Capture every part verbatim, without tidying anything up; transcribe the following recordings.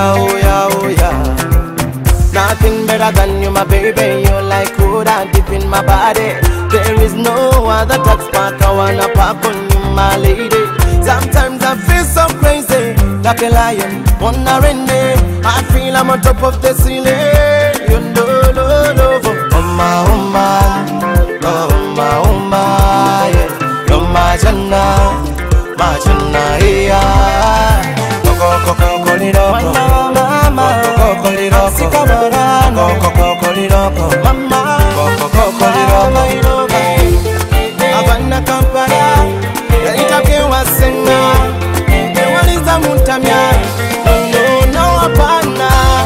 yeah, oh yeah, oh yeah. Nothing better than you, my baby. You're like food and deep in my body. There is no other touch spark I wanna pop on you, my lady. Sometimes I feel so crazy, like a lion, wanna run me. I feel I'm on top of the ceiling. You know, no, no, oh my, oh my, oh my, oh my, yeah. You're my Jannah, my Jannah, yeah. Coco, coco, coliroko, mama, coco, coliroko, coco, coliroko, mama, coco, coliroko. Havana Kampala, itape wasenga, ewaliza mutamya, no, no, apana.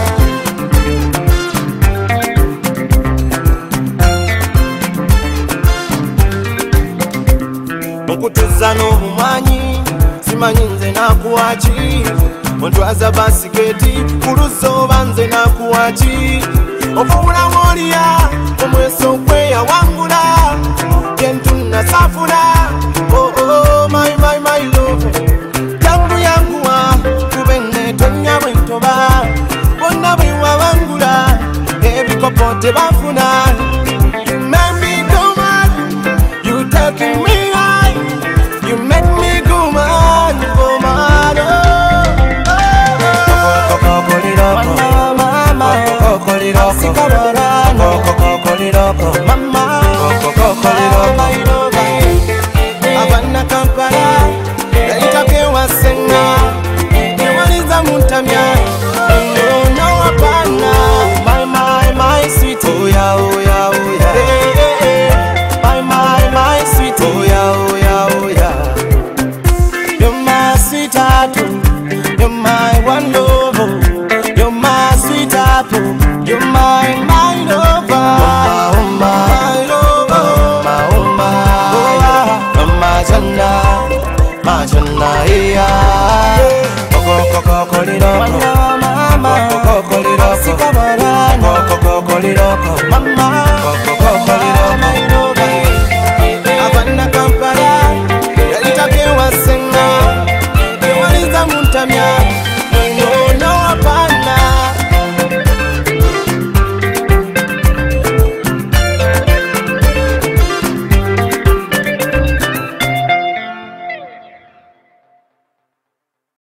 Mukutuza n'obumwanyi, simanyi nze nakuwaki. Ontwaza basiketi, kuluso banze nakuwaki. Ofuula mwoliya, omweso kweya wangula. Yentuna safuna, oh oh, my, my, my love. Jambu yanguwa, kubene tonya wentoba. Wonna bwewa wangula, ebikopo tebafuna. You make me go mad, you taking me high. You make me go mad, go mad, oh, oh, oh. Coco, coliroko, mama, coco, coliroko, coco, coliroko, mama, coco, coliroko. Havana Kampala, itape wasenga, ewaliza mutamya, no, no, apana. My, my, my sweet, oh yeah, oh yeah, oh yeah. Hey, hey, hey. My, my, my sweet, oh yeah, oh yeah, oh yeah. You're my sweetheart, you're my one love, you're my sweet apple, you're my, my lover. Oh my, my lover, oh my, oh my, you're my Jannah, my Jannah, yeah. Coco, coco, coliroko, mama, coco, coliroko, coco, coliroko, mama, coco, coliroko. Havana Kampala, itape wasenga, ewaliza mutamya.